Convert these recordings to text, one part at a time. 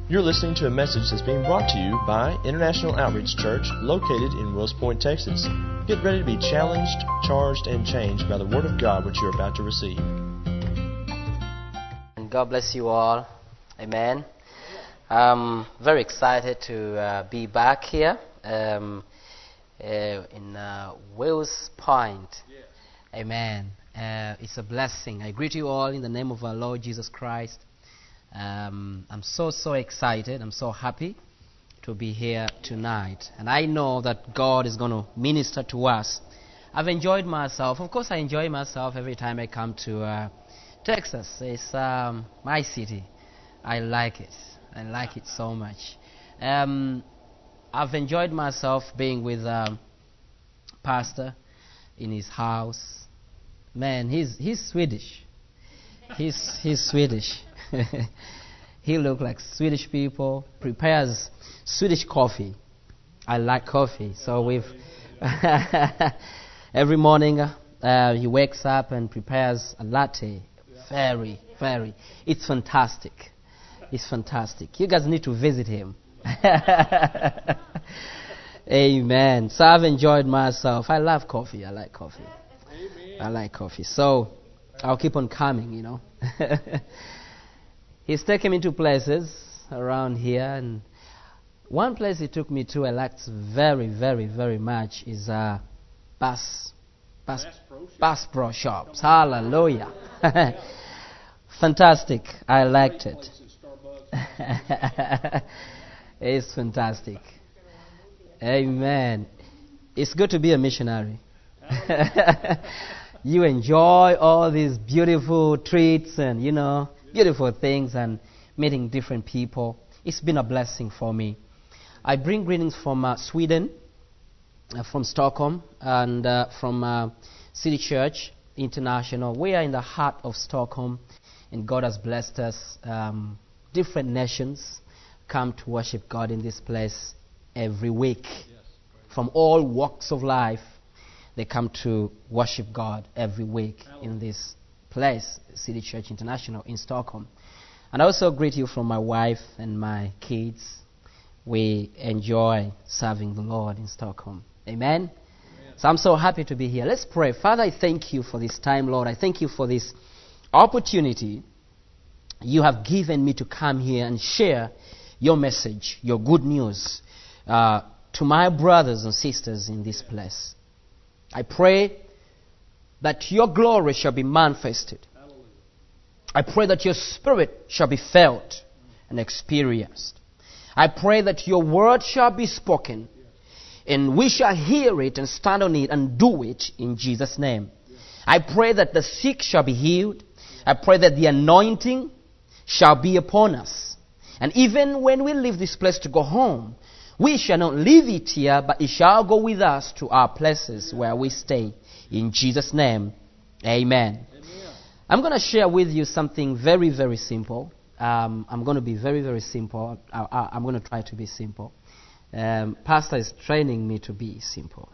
You're listening to a message that's being brought to you by International Outreach Church, located in Wills Point, Texas. Get ready to be challenged, charged, and changed by the Word of God which you're about to receive. And God bless you all. Amen. I'm very excited to be back here in Wills Point. Amen. It's a blessing. I greet you all in the name of our Lord Jesus Christ. I'm so excited. I'm so happy to be here tonight. And I know that God is going to minister to us. I've enjoyed myself. Of course, I enjoy myself every time I come to Texas. It's my city. I like it. I like it so much. I've enjoyed myself being with Pastor in his house. Man, he's Swedish. He's Swedish. He looks like Swedish people. Prepares Swedish coffee. I like coffee, so we've every morning he wakes up and prepares a latte. Very. It's fantastic. It's fantastic. You guys need to visit him. Amen. So I've enjoyed myself. I love coffee. I like coffee. Amen. I like coffee. So I'll keep on coming, you know. He's taken me to places around here, and one place he took me to I liked very much is Bass Pro Shops. Hallelujah. Fantastic. I liked it. It's fantastic. Amen. It's good to be a missionary. You enjoy all these beautiful treats and, you know, beautiful things and meeting different people. It's been a blessing for me. I bring greetings from Sweden, from Stockholm, and from City Church International. We are in the heart of Stockholm, and God has blessed us. Different nations come to worship God in this place every week. From all walks of life, they come to worship God every week in this place, City Church International in Stockholm. And I also greet you from my wife and my kids. We enjoy serving the Lord in Stockholm. Amen? So I'm so happy to be here. Let's pray. Father, I thank you for this time, Lord. I thank you for this opportunity you have given me to come here and share your message, your good news to my brothers and sisters in this place. I pray that your glory shall be manifested. I pray that your spirit shall be felt and experienced. I pray that your word shall be spoken, and we shall hear it and stand on it and do it in Jesus' name. I pray that the sick shall be healed. I pray that the anointing shall be upon us. And even when we leave this place to go home, we shall not leave it here, but it shall go with us to our places where we stay. In Jesus' name, amen. I'm going to share with you something very simple. I'm going to be very simple. I'm going to try to be simple. Pastor is training me to be simple.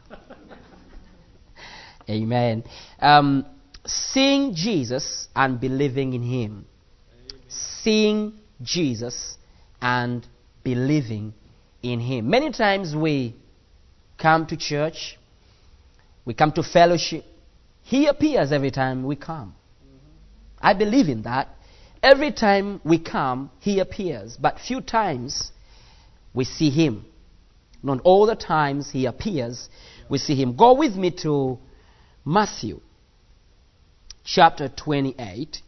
Amen. Seeing Jesus and believing in Him. Seeing Jesus and believing in Him. Many times we come to church, we come to fellowship. He appears every time we come. I believe in that. Every time we come, He appears. But few times we see Him. Not all the times He appears, we see Him. Go with me to Matthew chapter 28.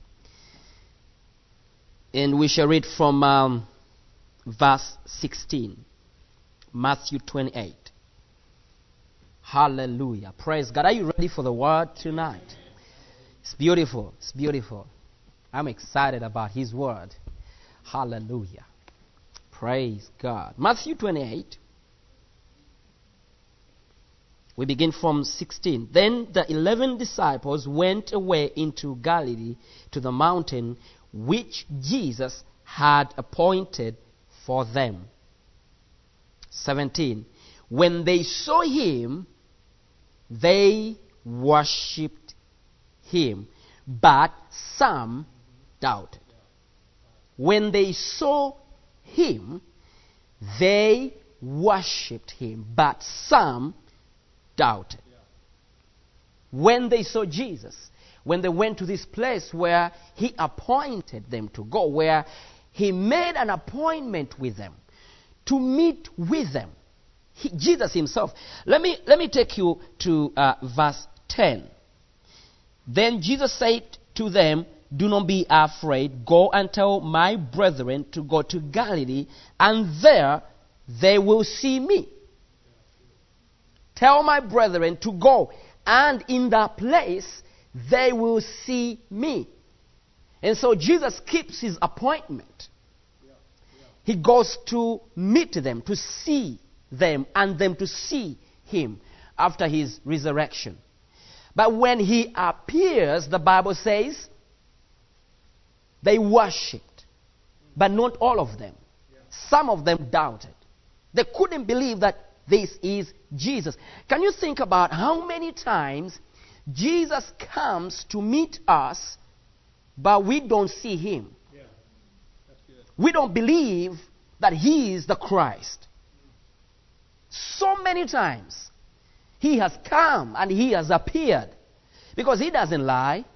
And we shall read from verse 16. Matthew 28. Hallelujah. Praise God. Are you ready for the word tonight? It's beautiful. It's beautiful. I'm excited about His word. Hallelujah. Praise God. Matthew 28. We begin from 16. Then the 11 disciples went away into Galilee to the mountain which Jesus had appointed for them. 17. When they saw Him, they worshipped Him, but some doubted. When they saw him, they worshipped him, but some doubted. When they saw Jesus, when they went to this place where he appointed them to go, where he made an appointment with them, to meet with them, Jesus himself. Let me take you to verse 10. Then Jesus said to them, "Do not be afraid. Go and tell my brethren to go to Galilee, and there they will see me." Tell my brethren to go, and in that place they will see me. And so Jesus keeps his appointment. He goes to meet them, to see them, and them to see him after his resurrection. But when he appears, the Bible says, they worshipped, but not all of them. Some of them doubted. They couldn't believe that this is Jesus. Can you think about how many times Jesus comes to meet us, but we don't see him? We don't believe that he is the Christ. So many times he has come and he has appeared, because he doesn't lie.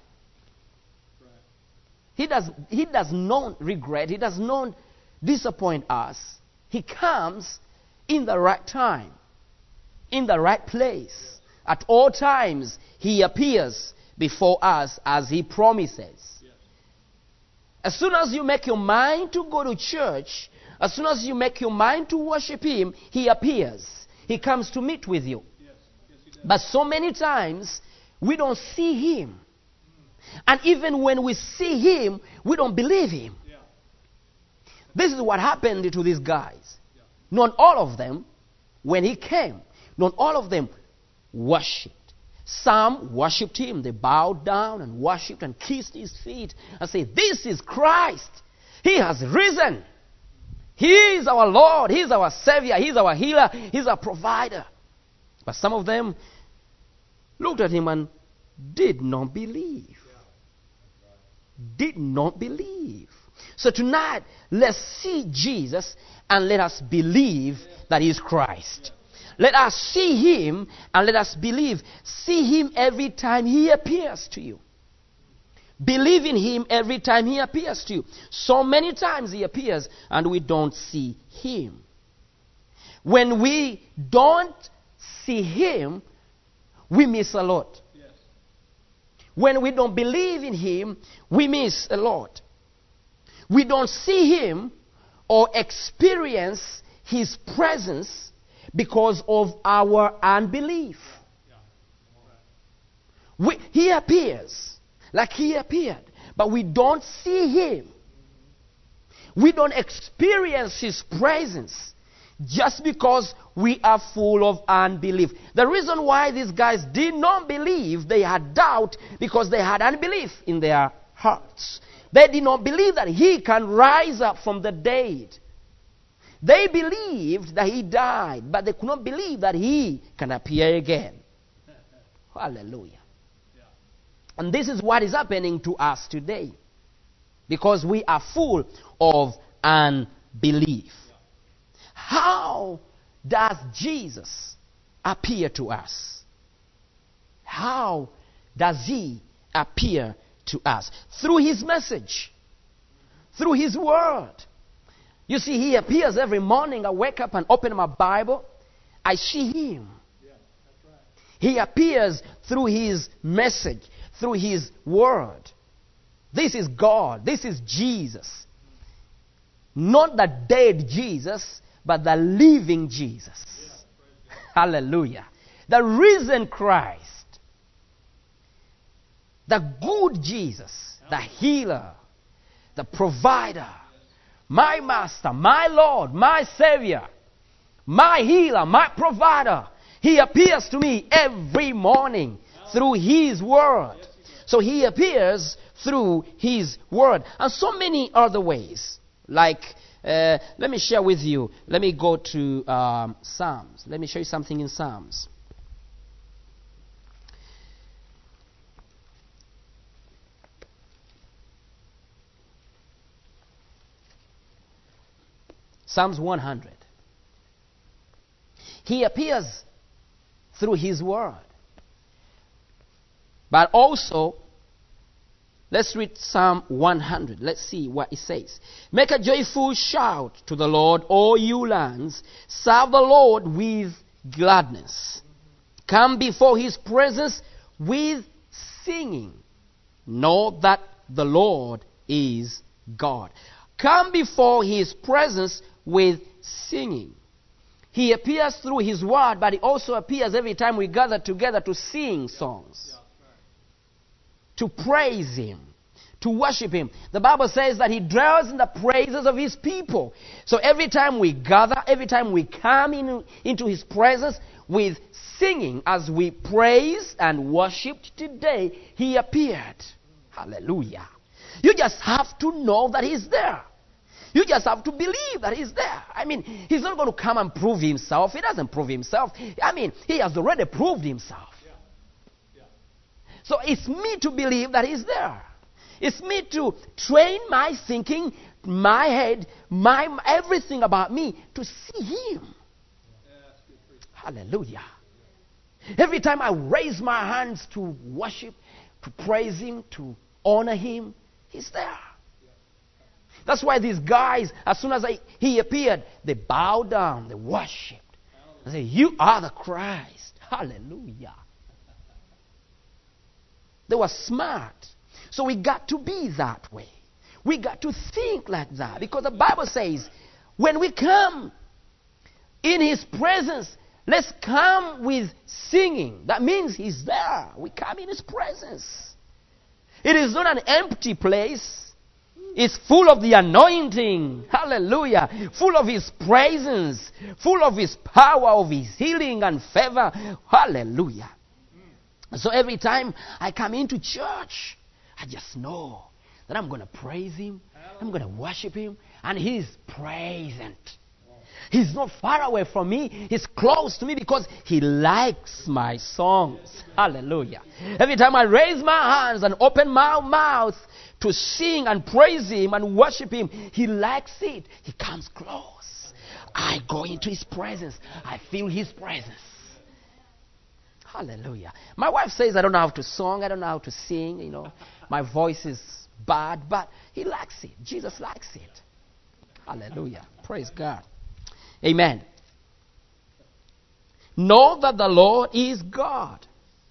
He does not regret. He does not disappoint us. He comes in the right time, in the right place. At all times he appears before us as he promises. As soon as you make your mind to go to church, as soon as you make your mind to worship him, he appears. He comes to meet with you. But so many times we don't see him. And even when we see him, we don't believe him. This is what happened to these guys. Not all of them, when he came, not all of them worshipped. Some worshipped him. They bowed down and worshipped and kissed his feet and said, "This is Christ. He has risen. He is our Lord. He is our Savior. He is our healer. He is our provider." But some of them looked at him and did not believe. Did not believe. So tonight, let's see Jesus and let us believe that he is Christ. Let us see him and let us believe. See him every time he appears to you. Believe in him every time he appears to you. So many times he appears and we don't see him. When we don't see him, we miss a lot. When we don't believe in him, we miss a lot. We don't see him or experience his presence because of our unbelief. He appears like he appeared, but we don't see him. We don't experience his presence just because we are full of unbelief. The reason why these guys did not believe, they had doubt because they had unbelief in their hearts. They did not believe that he can rise up from the dead. They believed that he died, but they could not believe that he can appear again. Hallelujah. And this is what is happening to us today, because we are full of unbelief. How does Jesus appear to us? How does he appear to us? Through his message, through his word. You see, he appears every morning. I wake up and open my Bible. I see him. He appears through his message, through his word. This is God. This is Jesus. Not the dead Jesus, but the living Jesus. Hallelujah. The risen Christ. The good Jesus. The healer. The provider. My master, my Lord, my Savior, my healer, my provider. He appears to me every morning through his word. So he appears through his word. And so many other ways. Like, let me share with you. Let me go to Psalms. Let me show you something in Psalms. Psalms 100. He appears through His Word. But also, let's read Psalm 100. Let's see what it says. Make a joyful shout to the Lord, all you lands. Serve the Lord with gladness. Come before His presence with singing. Know that the Lord is God. Come before His presence with singing. He appears through His Word, but He also appears every time we gather together to sing songs, to praise Him, to worship Him. The Bible says that He dwells in the praises of His people. So every time we gather, every time we come into His presence with singing, as we praise and worshiped today, He appeared. Hallelujah. You just have to know that He's there. You just have to believe that He's there. I mean, He's not going to come and prove Himself. He doesn't prove Himself. I mean, He has already proved Himself. So it's me to believe that He's there. It's me to train my thinking, my head, everything about me to see Him. Hallelujah. Every time I raise my hands to worship, to praise Him, to honor Him, He's there. That's why these guys, as soon as He appeared, they bowed down, they worshipped. They said, "You are the Christ." Hallelujah. They were smart. So we got to be that way. We got to think like that. Because the Bible says, when we come in His presence, let's come with singing. That means He's there. We come in His presence. It is not an empty place. It's full of the anointing. Hallelujah. Full of His presence. Full of His power, of His healing and favor. Hallelujah. So every time I come into church, I just know that I'm going to praise Him. I'm going to worship Him. And He's present. He's not far away from me. He's close to me because He likes my songs. Hallelujah. Every time I raise my hands and open my mouth to sing and praise Him and worship Him, He likes it. He comes close. I go into His presence. I feel His presence. Hallelujah. My wife says I don't know how to sing. I don't know how to sing. You know, my voice is bad, but He likes it. Jesus likes it. Hallelujah. Praise God. Amen. Know that the Lord is God.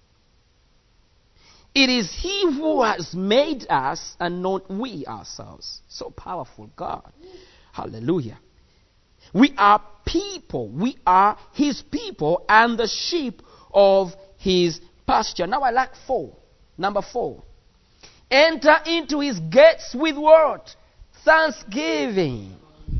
It is He who has made us and not we ourselves. So powerful, God. Hallelujah. We are people. We are His people and the sheep of His pasture. Now I like 4. Number 4. Enter into His gates with what? Thanksgiving.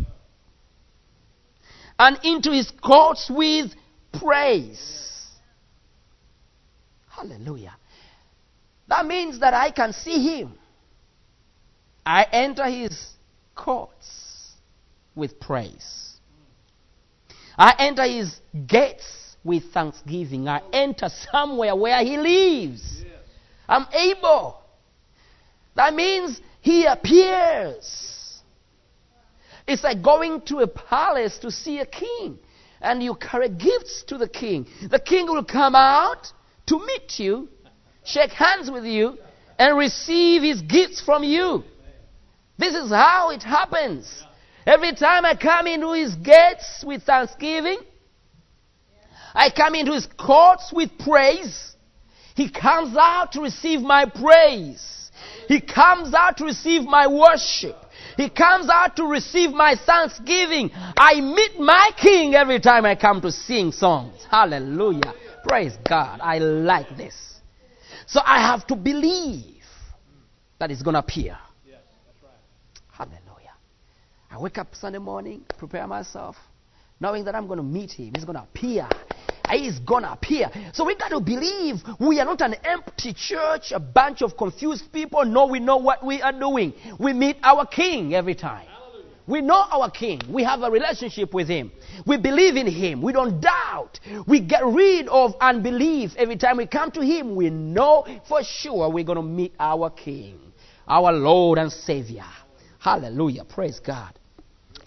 And into His courts with praise. Hallelujah. That means that I can see Him. I enter His courts with praise. I enter His gates with thanksgiving. I enter somewhere where He lives. Yes. I'm able. That means He appears. It's like going to a palace to see a king. And you carry gifts to the king. The king will come out to meet you, shake hands with you, and receive his gifts from you. This is how it happens. Every time I come into His gates with thanksgiving, I come into His courts with praise. He comes out to receive my praise. He comes out to receive my worship. He comes out to receive my thanksgiving. I meet my King every time I come to sing songs. Hallelujah. Praise God. I like this. So I have to believe that He's going to appear. Hallelujah. I wake up Sunday morning, prepare myself, knowing that I'm going to meet Him. He's going to appear. He's going to appear. So we got to believe we are not an empty church, a bunch of confused people. No, we know what we are doing. We meet our King every time. Hallelujah. We know our King. We have a relationship with Him. We believe in Him. We don't doubt. We get rid of unbelief. Every time we come to Him, we know for sure we're going to meet our King, our Lord and Savior. Hallelujah. Praise God.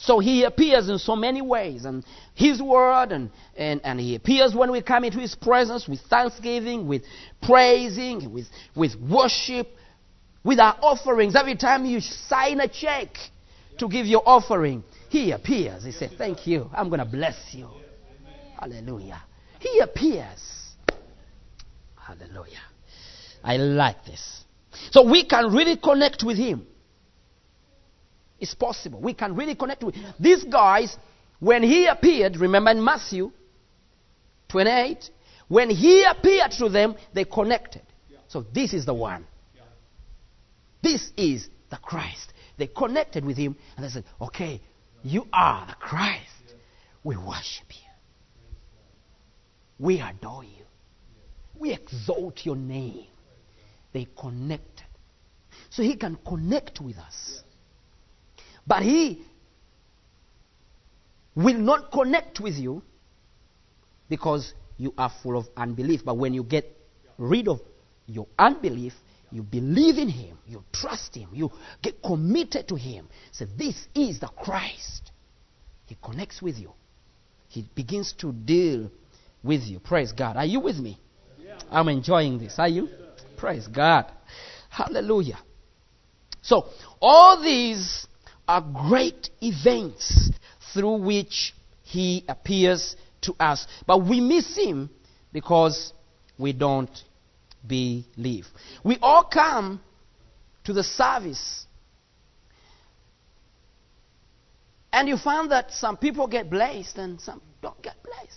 So he appears in so many ways, and his word, and he appears when we come into his presence with thanksgiving, with praising, with worship, with our offerings. Every time you sign a check to give your offering, he appears. He says, thank you, I'm going to bless you. Hallelujah. He appears. Hallelujah. I like this. So we can really connect with him. It's possible. We can really connect with these guys. When he appeared, remember in Matthew 28, when he appeared to them, they connected. So this is the one. This is the Christ. They connected with him and they said, okay, you are the Christ. We worship you. We adore you. We exalt your name. They connected. So he can connect with us. But he will not connect with you because you are full of unbelief. But when you get rid of your unbelief, you believe in him, you trust him, you get committed to him. So this is the Christ. He connects with you. He begins to deal with you. Praise God. Are you with me? Yeah. I'm enjoying this. Are you? Praise God. Hallelujah. So all these are great events through which he appears to us. But we miss him because we don't believe. We all come to the service, and you find that some people get blessed and some don't get blessed.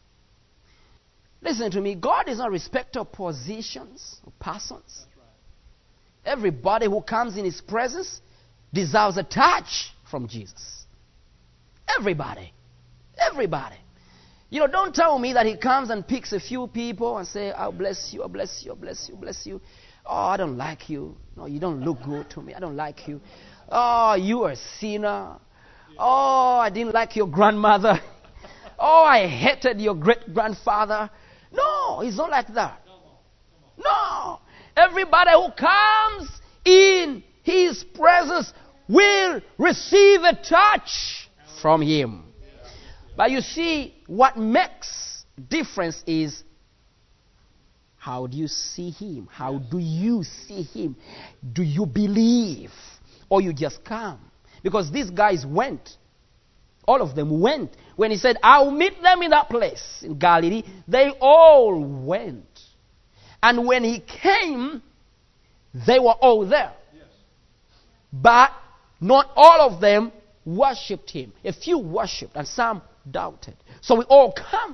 Listen to me. God is not a respecter of positions or persons. Everybody who comes in his presence deserves a touch from Jesus. Everybody. Everybody. You know, don't tell me that he comes and picks a few people and say, I'll bless you, I'll bless you, I'll bless you, bless you. Oh, I don't like you. No, you don't look good to me. I don't like you. Oh, you are a sinner. Oh, I didn't like your grandmother. Oh, I hated your great-grandfather. No, it's not like that. No. Everybody who comes in his presence will receive a touch from him. But you see, what makes difference is, how do you see him? How do you see him? Do you believe? Or you just come? Because these guys went. All of them went. When he said, I'll meet them in that place in Galilee, they all went. And when he came, they were all there. Yes. But not all of them worshipped him. A few worshipped and some doubted. So we all come.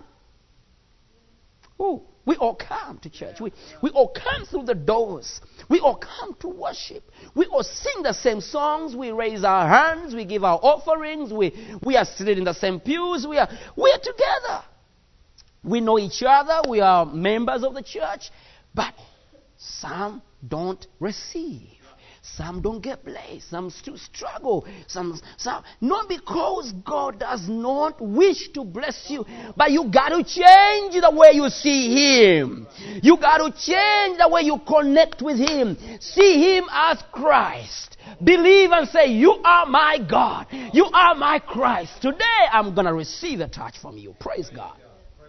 Ooh, we all come to church. We all come through the doors. We all come to worship. We all sing the same songs. We raise our hands. We give our offerings. We are sitting in the same pews. We are together. We know each other. We are members of the church. But some don't receive. Some don't get blessed. Some still struggle. Some not because God does not wish to bless you, but you got to change the way you see him. You got to change the way you connect with him. See him as Christ. Believe and say, you are my God. You are my Christ. Today I'm going to receive a touch from you. Praise God.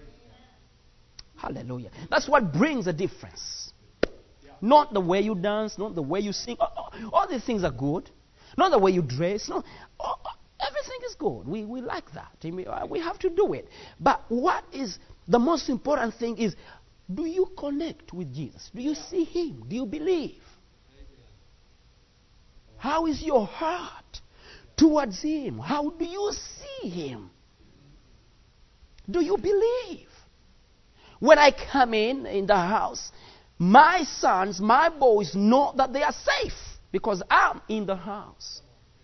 Hallelujah. That's what brings a difference. Not the way you dance, not the way you sing. All these things are good. Not the way you dress. No, everything is good. We like that. We have to do it. But what is the most important thing is, do you connect with Jesus? Do you see him? Do you believe? How is your heart towards him? How do you see him? Do you believe? When I come in the house, my sons, my boys know that they are safe because I'm in the house.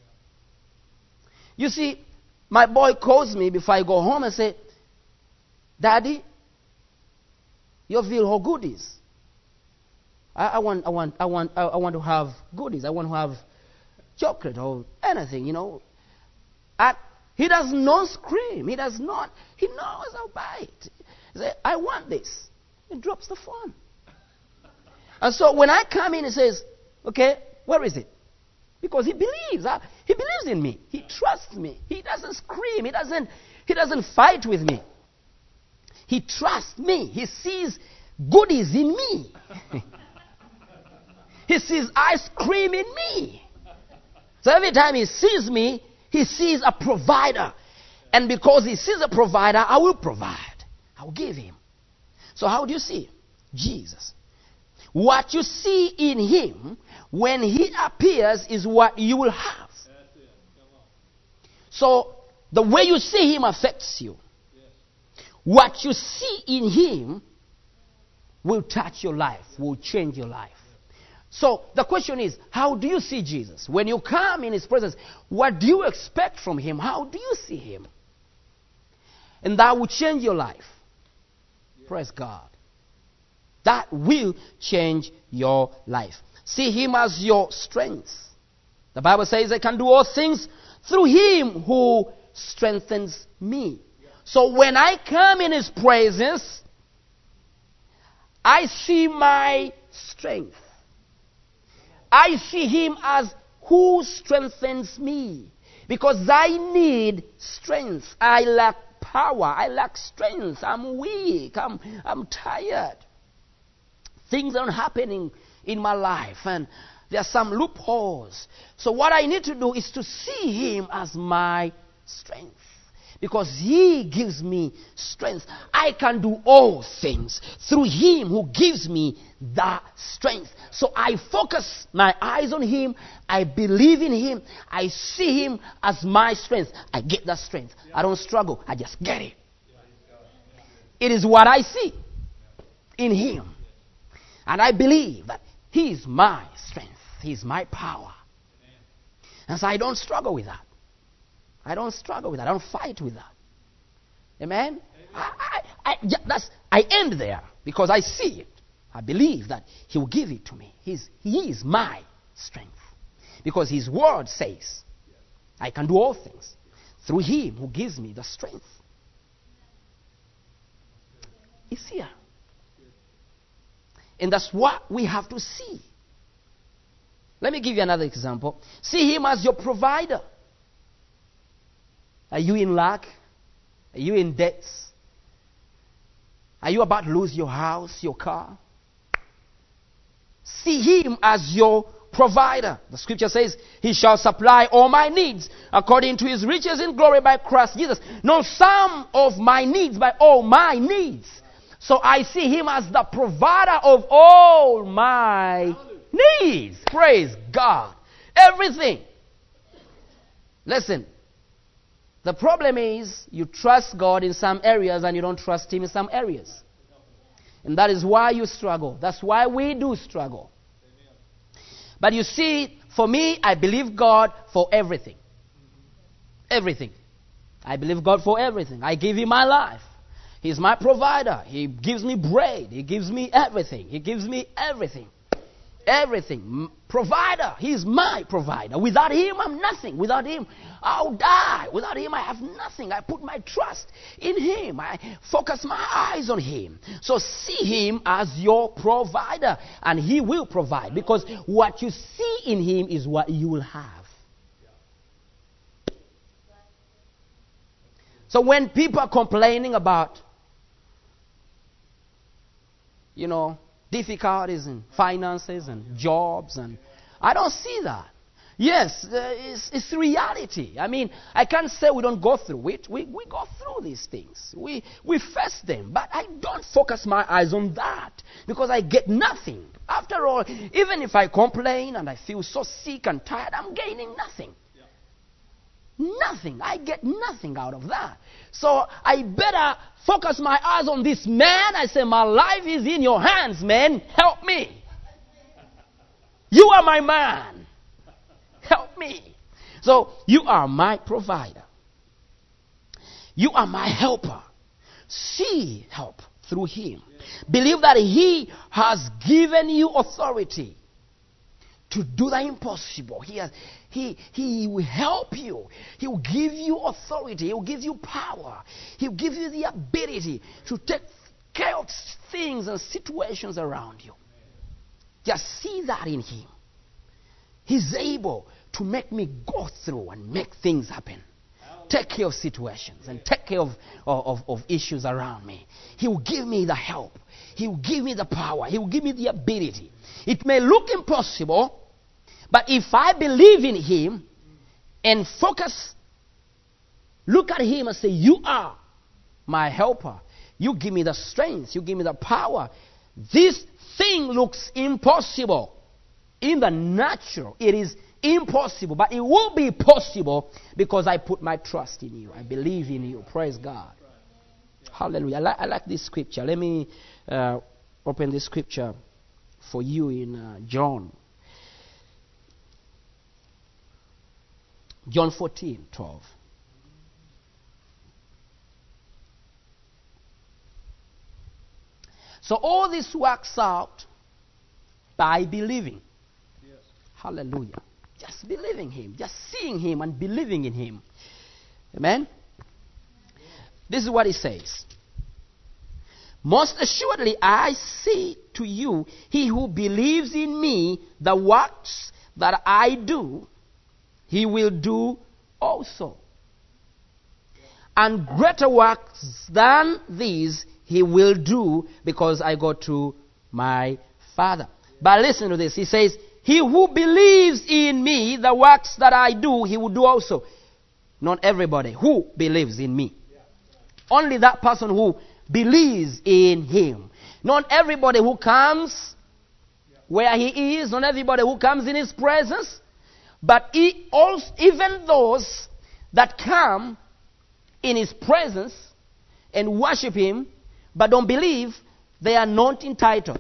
You see, my boy calls me before I go home and say, Daddy, you feel how goodies? I want to have goodies. I want to have chocolate or anything, you know. And he does not scream. He does not. He knows I'll buy it. He says, I want this. He drops the phone. And so when I come in, he says, okay, where is it? Because he believes. He believes in me. He trusts me. He doesn't scream. He doesn't fight with me. He trusts me. He sees goodies in me. He sees ice cream in me. So every time he sees me, he sees a provider. And because he sees a provider, I will provide. I will give him. So how do you see Jesus? What you see in him when he appears is what you will have. So the way you see him affects you. What you see in him will touch your life, will change your life. So the question is, how do you see Jesus? When you come in his presence, what do you expect from him? How do you see him? And that will change your life. Praise God. That will change your life. See him as your strength. The Bible says I can do all things through him who strengthens me. So when I come in his presence, I see my strength. I see him as who strengthens me. Because I need strength. I lack power. I lack strength. I'm weak. I'm tired. Things aren't happening in my life. And there are some loopholes. So what I need to do is to see him as my strength. Because he gives me strength. I can do all things through him who gives me that strength. So I focus my eyes on him. I believe in him. I see him as my strength. I get that strength. I don't struggle. I just get it. It is what I see in him. And I believe that he is my strength. He is my power. And so I don't struggle with that. I don't struggle with that. I don't fight with that. Amen? I end there because I see it. I believe that he will give it to me. He is my strength. Because his word says, I can do all things through him who gives me the strength. He's here. And that's what we have to see. Let me give you another example. See him as your provider. Are you in lack? Are you in debts? Are you about to lose your house, your car? See him as your provider. The scripture says, he shall supply all my needs according to his riches in glory by Christ Jesus. Not some of my needs, but all my needs. So I see him as the provider of all my needs. Praise God. Everything. Listen. The problem is you trust God in some areas and you don't trust him in some areas. And that is why you struggle. That's why we do struggle. But you see, for me, I believe God for everything. Everything. I believe God for everything. I give him my life. He's my provider. He gives me bread. He gives me everything. He gives me everything. Everything. Provider. He's my provider. Without him, I'm nothing. Without him, I'll die. Without him, I have nothing. I put my trust in him. I focus my eyes on him. So see him as your provider. And he will provide. Because what you see in him is what you will have. So when people are complaining about, difficulties in finances and jobs, and I don't see that. Yes, it's reality. I mean, I can't say we don't go through it. We go through these things. We face them. But I don't focus my eyes on that because I get nothing. After all, even if I complain and I feel so sick and tired, I'm gaining nothing. Nothing. I get nothing out of that. So I better focus my eyes on this man. I say, my life is in your hands, man. Help me. You are my man. Help me. So you are my provider. You are my helper. See help through him. Believe that he has given you authority to do the impossible. He will help you. He will give you authority. He will give you power. He will give you the ability to take care of things and situations around you. Just see that in him. He's able to make me go through and make things happen. Take care of situations and take care of issues around me. He will give me the help. He will give me the power. He will give me the ability. It may look impossible, but if I believe in Him and focus, look at Him and say, you are my helper. You give me the strength. You give me the power. This thing looks impossible. In the natural, it is impossible, but it will be possible because I put my trust in you. I believe in you. Praise God. Hallelujah. I like this scripture. Let me open this scripture for you in John 14:12. So all this works out by believing. Yes. Hallelujah. Just believing Him. Just seeing Him and believing in Him. Amen? This is what He says. Most assuredly I say to you, he who believes in me, the works that I do, he will do also. And greater works than these he will do, because I go to my Father. But listen to this. He says, he who believes in me, the works that I do, he will do also. Not everybody who believes in me. Only that person who believes in Him. Not everybody who comes where He is. Not everybody who comes in His presence. But even those that come in His presence and worship Him but don't believe, they are not entitled.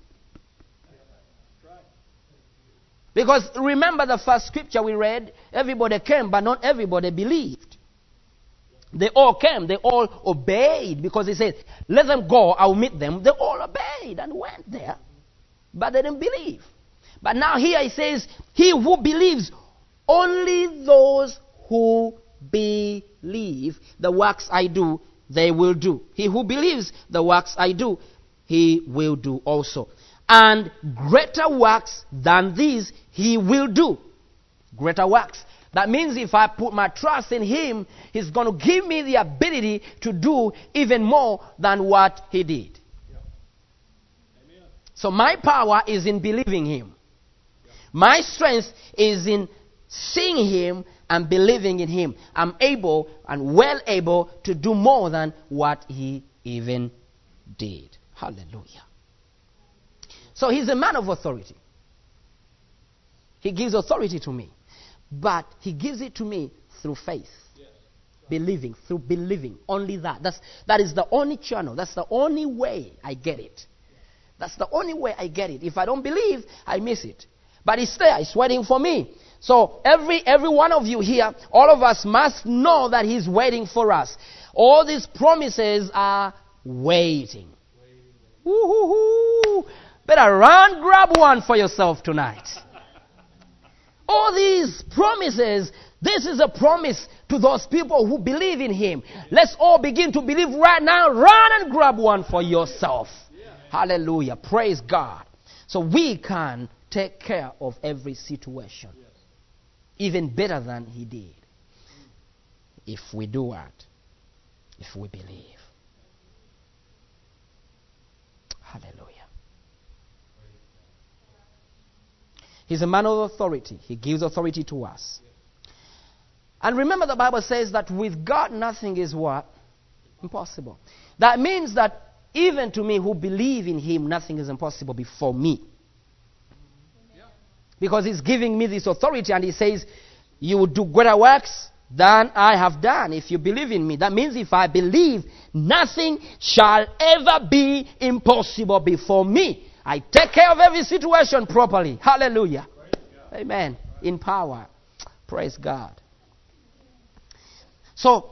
Because remember the first scripture we read, everybody came but not everybody believed. They all came, they all obeyed, because He said, let them go, I'll meet them. They all obeyed and went there, but they didn't believe. But now here He says, he who believes, only those who believe the works I do, they will do. He who believes the works I do, he will do also. And greater works than these he will do. Greater works. That means if I put my trust in Him, He's going to give me the ability to do even more than what He did. Yeah. So my power is in believing Him. Yeah. My strength is in seeing Him and believing in Him. I'm able and well able to do more than what He even did. Hallelujah. So He's a man of authority. He gives authority to me. But He gives it to me through faith. Yes. Believing, through believing. Only that. That is the only channel. That's the only way I get it. That's the only way I get it. If I don't believe, I miss it. But it's there. It's waiting for me. So every one of you here, all of us must know that He's waiting for us. All these promises are waiting. Woo-hoo-hoo. Better run, grab one for yourself tonight. All these promises, this is a promise to those people who believe in Him. Let's all begin to believe right now. Run and grab one for yourself. Yeah. Hallelujah. Praise God. So we can take care of every situation. Yes. Even better than He did. If we do what? If we believe. Hallelujah. He's a man of authority. He gives authority to us. And remember, the Bible says that with God nothing is what? Impossible. That means that even to me who believe in Him, nothing is impossible before me. Because He's giving me this authority, and He says, you will do greater works than I have done if you believe in me. That means if I believe, nothing shall ever be impossible before me. I take care of every situation properly. Hallelujah. Amen. In power. Praise God. So,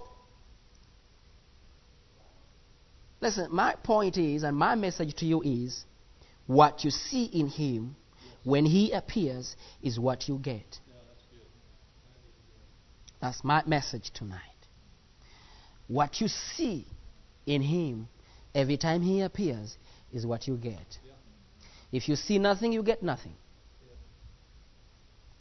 listen, my point is, and my message to you is, what you see in Him when He appears is what you get. That's my message tonight. What you see in Him every time He appears is what you get. If you see nothing, you get nothing.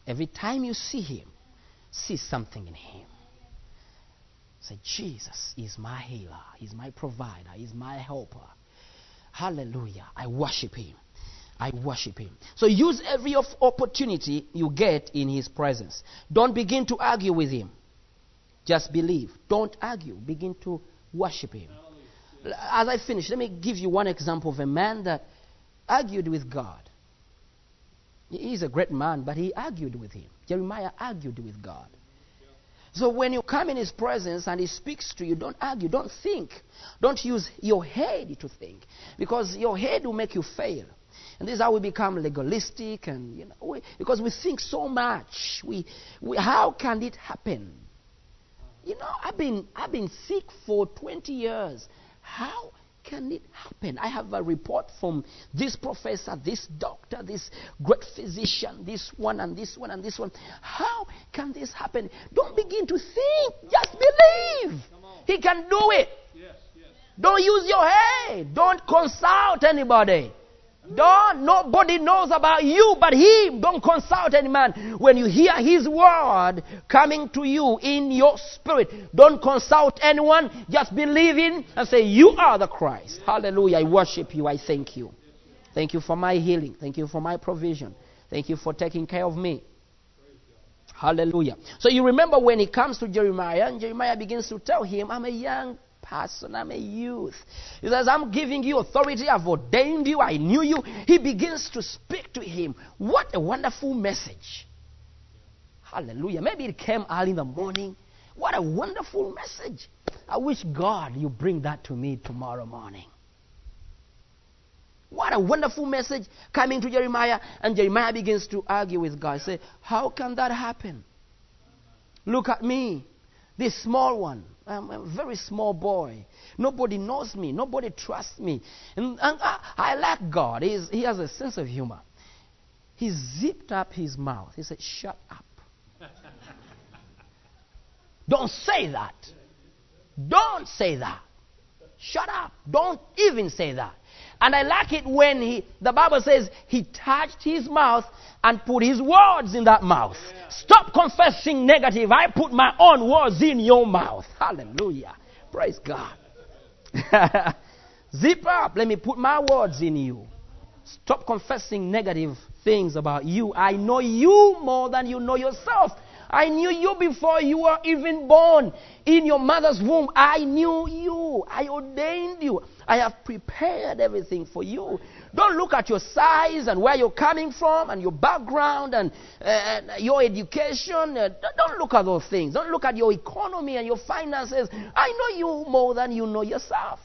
Every time you see him, see something in him. Say, Jesus is my healer. He's my provider. He's my helper. Hallelujah. I worship him. I worship him. So use every opportunity you get in his presence. Don't begin to argue with him. Just believe. Don't argue. Begin to worship him. As I finish, let me give you one example of a man that argued with God. He's a great man, but he argued with him. Jeremiah argued with God. So when you come in his presence and he speaks to you, don't argue, don't think. Don't use your head to think, because your head will make you fail. And this is how we become legalistic, and because we think so much. How can it happen? I've been sick for 20 years. How can it happen? I have a report from this professor, this doctor, this great physician, this one and this one and this one. How can this happen? Don't begin to think. Just believe. He can do it. Yes. Don't use your head. Don't consult anybody. Nobody knows about you but him. Don't consult any man. When you hear his word coming to you in your spirit, don't consult anyone. Just believe in and say, you are the Christ. Hallelujah. I worship you. I thank you. Thank you for my healing. Thank you for my provision. Thank you for taking care of me. Hallelujah. So you remember when he comes to Jeremiah, and Jeremiah begins to tell him, I'm a young person, I'm a youth. He says, I'm giving you authority, I've ordained you, I knew you. He begins to speak to him. What a wonderful message. Hallelujah. Maybe it came early in the morning. What a wonderful message. I wish God you bring that to me tomorrow morning. What a wonderful message coming to Jeremiah, and Jeremiah begins to argue with God. Say, how can that happen? Look at me, this small one. I'm a very small boy. Nobody knows me. Nobody trusts me. And I like God. He has a sense of humor. He zipped up his mouth. He said, shut up. Don't say that. Don't say that. Shut up. Don't even say that. And I like it when the Bible says he touched his mouth and put his words in that mouth. Yeah. Stop confessing negative. I put my own words in your mouth. Hallelujah. Praise God. Zip up. Let me put my words in you. Stop confessing negative things about you. I know you more than you know yourself. I knew you before you were even born in your mother's womb. I knew you. I ordained you. I have prepared everything for you. Don't look at your size and where you're coming from and your background and your education. Don't look at those things. Don't look at your economy and your finances. I know you more than you know yourself.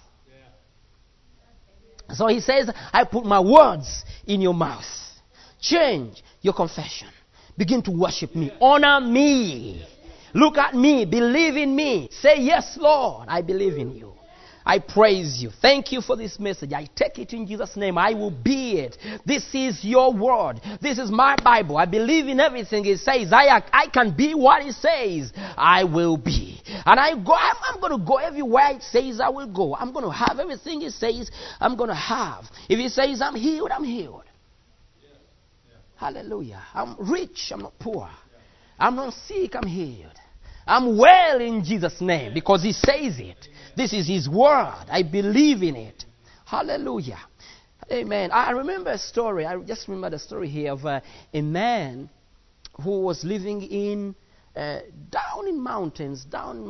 Yeah. So he says, I put my words in your mouth. Change your confession. Begin to worship me. Honor me. Look at me. Believe in me. Say, yes, Lord, I believe in you. I praise you. Thank you for this message. I take it in Jesus' name. I will be it. This is your word. This is my Bible. I believe in everything it says. I can be what it says I will be. And I'm going to go everywhere it says I will go. I'm going to have everything it says I'm going to have. If it says I'm healed, I'm healed. Hallelujah. I'm rich, I'm not poor. I'm not sick, I'm healed. I'm well in Jesus' name because he says it. This is his word. I believe in it. Hallelujah. Amen. I remember a story. I just remember the story here of a man who was living in down in mountains.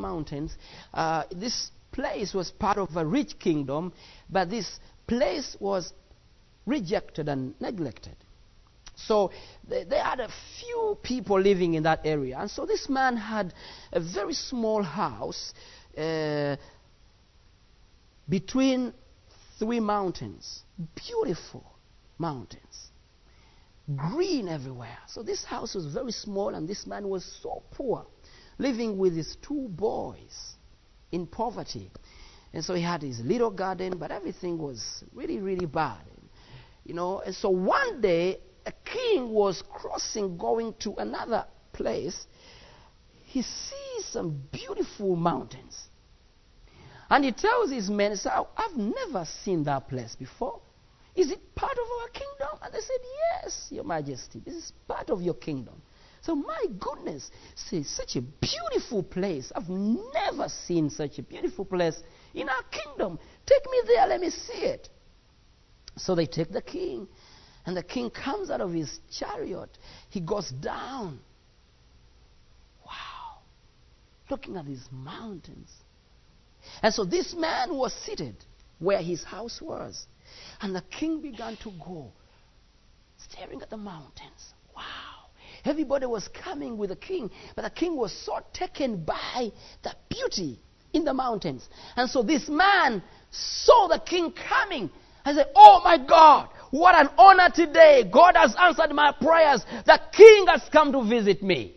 This place was part of a rich kingdom, but this place was rejected and neglected. So they had a few people living in that area. And so this man had a very small house between three mountains. Beautiful mountains. Green everywhere. So this house was very small, and this man was so poor, living with his two boys in poverty. And so he had his little garden, but everything was really, really bad. And so one day, a king was crossing, going to another place. He sees some beautiful mountains. And he tells his men, I've never seen that place before. Is it part of our kingdom? And they said, yes, your majesty, this is part of your kingdom. So my goodness, say, such a beautiful place. I've never seen such a beautiful place in our kingdom. Take me there, let me see it. So they take the king, and the king comes out of his chariot. He goes down. Wow. Looking at these mountains. And so this man was seated where his house was. And the king began to go, staring at the mountains. Wow. Everybody was coming with the king, but the king was so taken by the beauty in the mountains. And so this man saw the king coming and said, oh my God, what an honor today. God has answered my prayers. The king has come to visit me.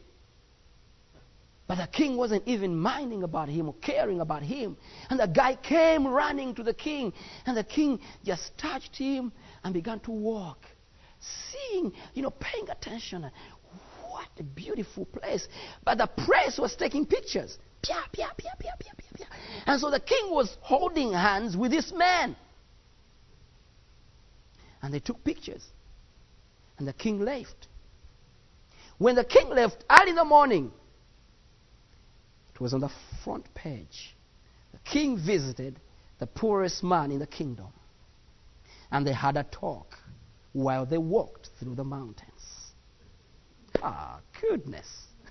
But the king wasn't even minding about him or caring about him. And the guy came running to the king, and the king just touched him and began to walk, seeing, paying attention. What a beautiful place. But the press was taking pictures. Pia, pia, pia, pia, pia, pia, pia. And so the king was holding hands with this man. And they took pictures. And the king left. When the king left early in the morning, it was on the front page. The king visited the poorest man in the kingdom. And they had a talk while they walked through the mountains. Ah, goodness.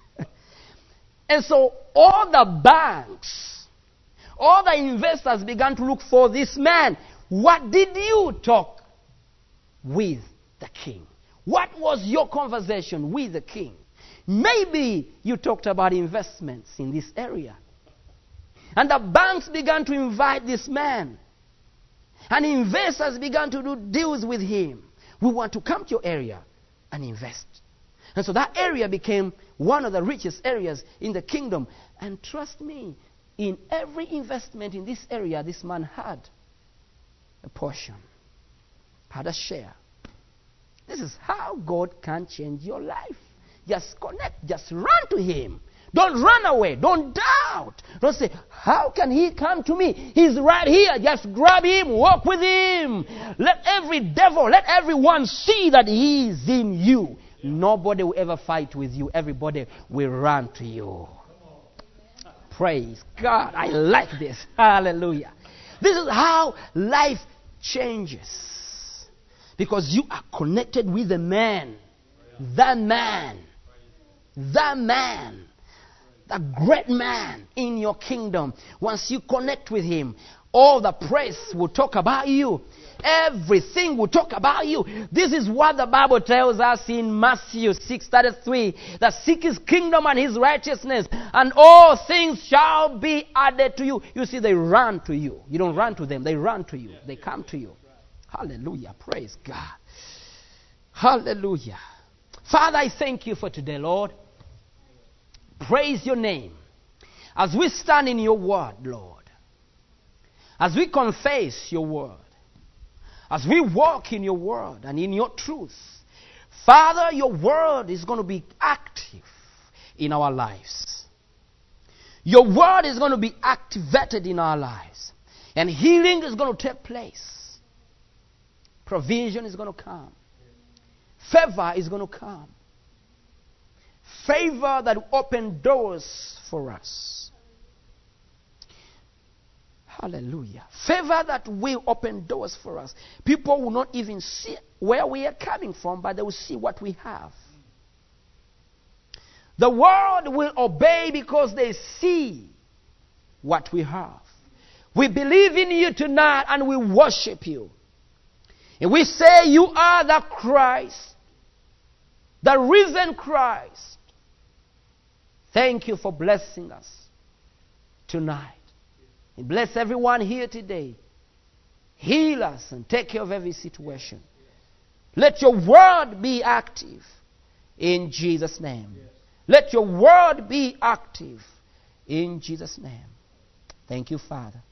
And so all the banks, all the investors began to look for this man. What did you talk with the king? What was your conversation with the king? Maybe you talked about investments in this area. And the banks began to invite this man. And investors began to do deals with him. We want to come to your area and invest. And so that area became one of the richest areas in the kingdom. And trust me, in every investment in this area, this man had a portion, had a share. This is how God can change your life. Just connect, just run to him. Don't run away, don't doubt. Don't say, how can he come to me? He's right here. Just grab him, walk with him. Let every devil, let everyone see that he is in you. Nobody will ever fight with you. Everybody will run to you. Praise God. I like this. Hallelujah. This is how life changes. Because you are connected with the man. The man. The man. The great man in your kingdom. Once you connect with him, all the press will talk about you. Everything will talk about you. This is what the Bible tells us in Matthew 6:33. That seek his kingdom and his righteousness, and all things shall be added to you. You see, they run to you. You don't run to them. They run to you. They come to you. Hallelujah. Praise God. Hallelujah. Father, I thank you for today, Lord. Praise your name. As we stand in your word, Lord. As we confess your word. As we walk in your word and in your truth. Father, your word is going to be active in our lives. Your word is going to be activated in our lives. And healing is going to take place. Provision is going to come. Favor is going to come. Favor that will open doors for us. Hallelujah. Favor that will open doors for us. People will not even see where we are coming from, but they will see what we have. The world will obey because they see what we have. We believe in you tonight and we worship you. And we say you are the Christ, the risen Christ. Thank you for blessing us tonight. And bless everyone here today. Heal us and take care of every situation. Let your word be active in Jesus' name. Let your word be active in Jesus' name. Thank you, Father.